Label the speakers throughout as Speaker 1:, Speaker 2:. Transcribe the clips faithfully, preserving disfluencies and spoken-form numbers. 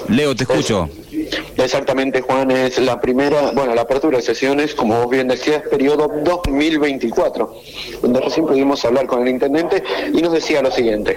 Speaker 1: Leo, te escucho.
Speaker 2: Exactamente, Juan, es la primera, bueno, la apertura de sesiones, como vos bien decías, periodo dos mil veinticuatro, donde recién pudimos hablar con el intendente y nos decía lo siguiente.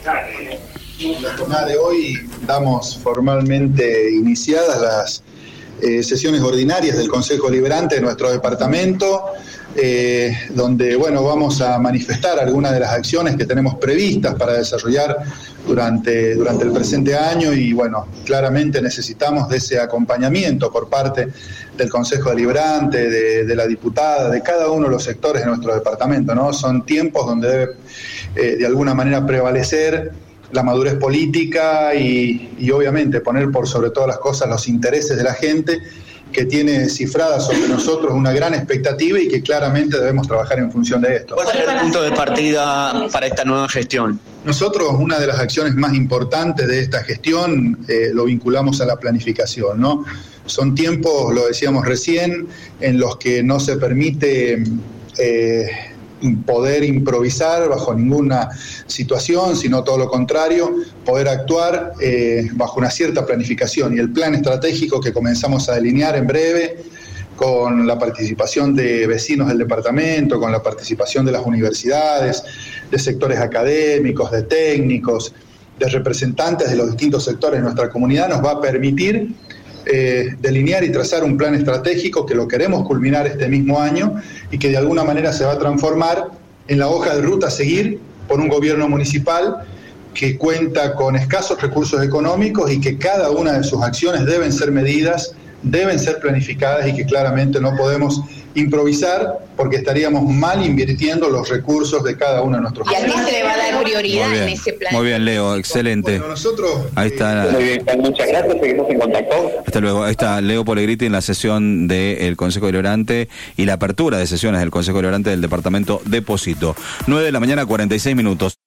Speaker 3: En la jornada de hoy damos formalmente iniciadas las eh, sesiones ordinarias del Consejo Deliberante de nuestro departamento, eh, donde, bueno, vamos a manifestar algunas de las acciones que tenemos previstas para desarrollar durante, durante el presente año y, bueno, claramente necesitamos de ese acompañamiento por parte del Consejo Deliberante, de, de la diputada, de cada uno de los sectores de nuestro departamento, ¿no? Son tiempos donde debe, eh, de alguna manera, prevalecer la madurez política y, y obviamente poner por sobre todas las cosas los intereses de la gente, que tiene cifrada sobre nosotros una gran expectativa y que claramente debemos trabajar en función de esto.
Speaker 4: ¿Cuál es el punto de partida para esta nueva gestión?
Speaker 3: Nosotros, una de las acciones más importantes de esta gestión, eh, lo vinculamos a la planificación, ¿no? Son tiempos, lo decíamos recién, en los que no se permite eh, poder improvisar bajo ninguna situación, sino todo lo contrario, poder actuar eh, bajo una cierta planificación. Y el plan estratégico que comenzamos a delinear en breve, con la participación de vecinos del departamento, con la participación de las universidades, de sectores académicos, de técnicos, de representantes de los distintos sectores de nuestra comunidad, nos va a permitir Eh, delinear y trazar un plan estratégico que lo queremos culminar este mismo año y que de alguna manera se va a transformar en la hoja de ruta a seguir por un gobierno municipal que cuenta con escasos recursos económicos y que cada una de sus acciones deben ser medidas, deben ser planificadas y que claramente no podemos improvisar porque estaríamos mal invirtiendo los recursos de cada uno de nuestros
Speaker 5: y a ti se le va a dar prioridad
Speaker 1: bien,
Speaker 5: en ese plan.
Speaker 1: Muy bien, Leo, excelente.
Speaker 3: Bueno, nosotros,
Speaker 1: ahí está.
Speaker 2: Muy bien, muchas gracias, seguimos en contacto.
Speaker 1: Hasta luego. Ahí está Leo Polegriti en la sesión del Consejo Deliberante y la apertura de sesiones del Consejo Deliberante del Departamento de Posito. nueve de la mañana, cuarenta y seis minutos.